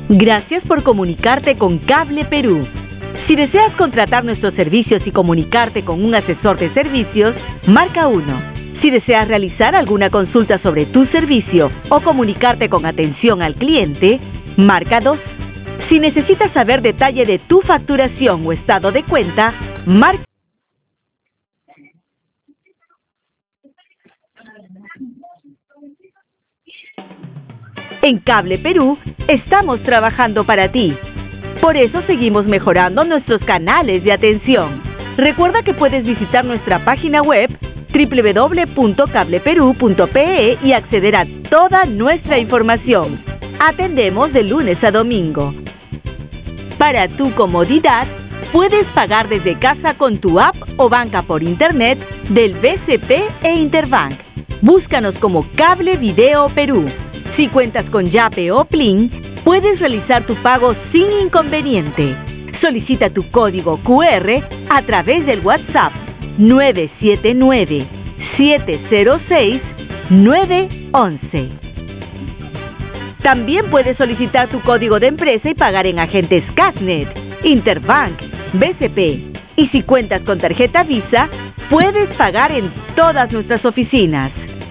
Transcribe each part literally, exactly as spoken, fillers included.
Gracias por comunicarte con Cable Perú. Si deseas contratar nuestros servicios y comunicarte con un asesor de servicios, marca uno. Si deseas realizar alguna consulta sobre tu servicio o comunicarte con atención al cliente, marca dos. Si necesitas saber detalle de tu facturación o estado de cuenta, marca. En Cable Perú estamos trabajando para ti. Por eso seguimos mejorando nuestros canales de atención. Recuerda que puedes visitar nuestra página web doble u doble u doble u punto cable perú punto pe e y acceder a toda nuestra información. Atendemos de lunes a domingo. Para tu comodidad, puedes pagar desde casa con tu app o banca por internet del B C P e Interbank. Búscanos como Cable Video Perú. Si cuentas con Yape o Plin, puedes realizar tu pago sin inconveniente. Solicita tu código cu erre a través del WhatsApp nueve siete nueve, siete cero seis, nueve once. También puedes solicitar tu código de empresa y pagar en agentes Casnet, Interbank, B C P. Y si cuentas con tarjeta Visa, puedes pagar en todas nuestras oficinas.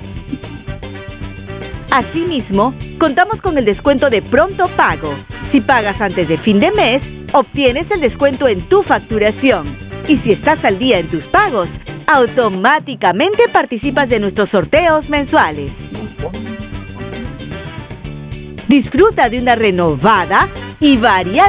Asimismo, contamos con el descuento de pronto pago. Si pagas antes de fin de mes, obtienes el descuento en tu facturación. Y si estás al día en tus pagos, automáticamente participas de nuestros sorteos mensuales. Disfruta de una renovada y variada